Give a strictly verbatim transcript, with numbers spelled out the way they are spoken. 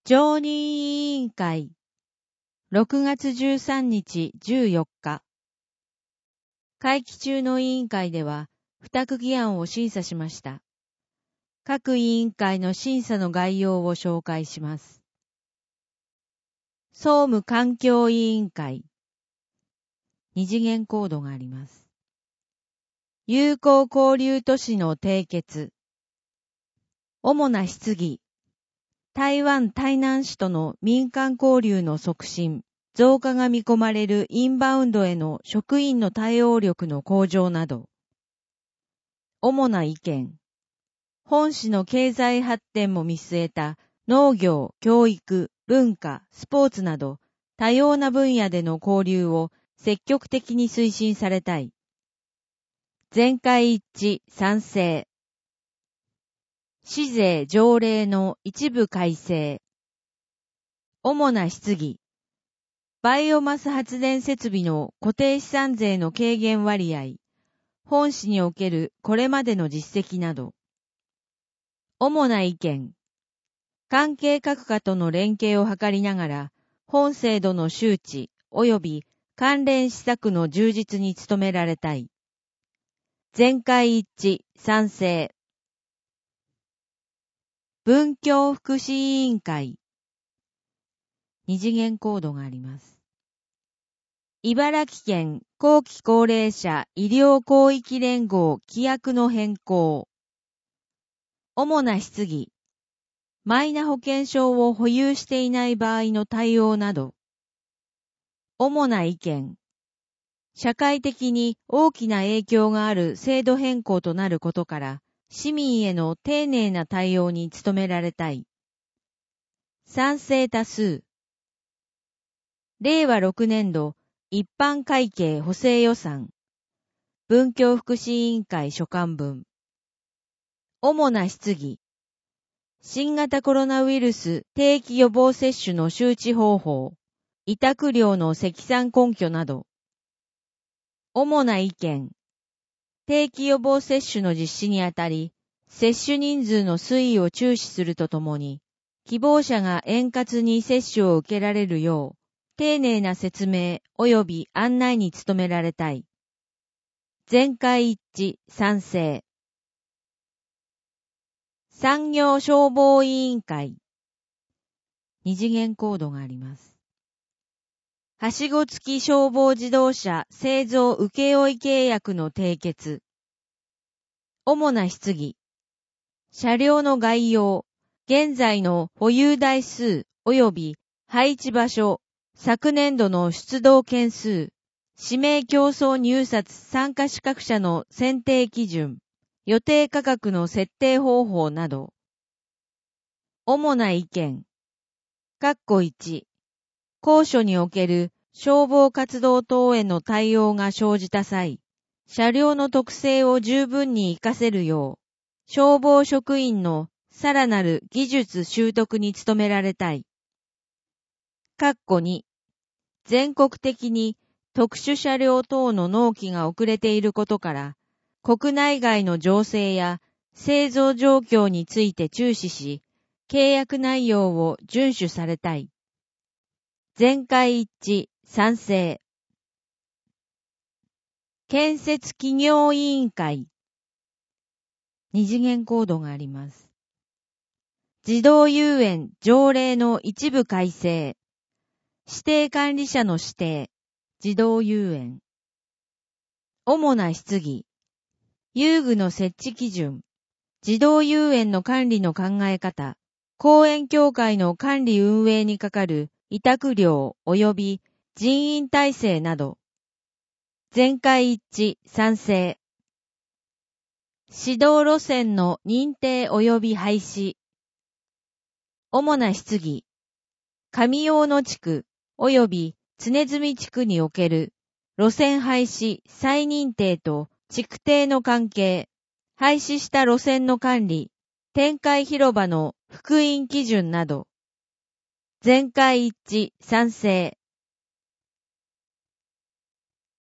常任委員会ろくがつじゅうさんにちじゅうよっか会期中の委員会では付託議案を審査しました。各委員会の審査の概要を紹介します。総務環境委員会二次元コードがあります。友好交流都市の締結主な質疑台湾台南市との民間交流の促進、増加が見込まれるインバウンドへの職員の対応力の向上など。主な意見。本市の経済発展も見据えた農業、教育、文化、スポーツなど多様な分野での交流を積極的に推進されたい。全会一致賛成。市税条例の一部改正。主な質疑。バイオマス発電設備の固定資産税の軽減割合。本市におけるこれまでの実績など。主な意見。関係各課との連携を図りながら、本制度の周知及び関連施策の充実に努められたい。全会一致賛成。文教福祉委員会二次元コードがあります。茨城県後期高齢者医療広域連合規約の変更。主な質疑。マイナ保険証を保有していない場合の対応など。主な意見。社会的に大きな影響がある制度変更となることから、市民への丁寧な対応に努められたい。賛成多数。れいわろくねんど一般会計補正予算。文教福祉委員会所管分。主な質疑。新型コロナウイルス定期予防接種の周知方法。委託料の積算根拠など。主な意見。定期予防接種の実施にあたり、接種人数の推移を注視するとともに、希望者が円滑に接種を受けられるよう、丁寧な説明及び案内に努められたい。全会一致賛成。産業消防委員会二次元コードがあります。はしご付き消防自動車製造請負契約の締結。主な質疑。車両の概要、現在の保有台数及び配置場所、昨年度の出動件数、指名競争入札参加資格者の選定基準、予定価格の設定方法など。主な意見。括弧いち。高所における消防活動等への対応が生じた際、車両の特性を十分に活かせるよう、消防職員のさらなる技術習得に努められたい。括弧に。全国的に特殊車両等の納期が遅れていることから、国内外の情勢や製造状況について注視し、契約内容を遵守されたい。全会一致賛成。建設企業委員会二次元コードがあります。児童遊園条例の一部改正。指定管理者の指定。児童遊園。主な質疑。遊具の設置基準。児童遊園の管理の考え方。公園協会の管理運営にかかる委託料及び人員体制など。全会一致賛成。指導路線の認定及び廃止。主な質疑。上大野地区及び常住地区における路線廃止再認定と地区定の関係。廃止した路線の管理。展開広場の復員基準など。全会一致賛成。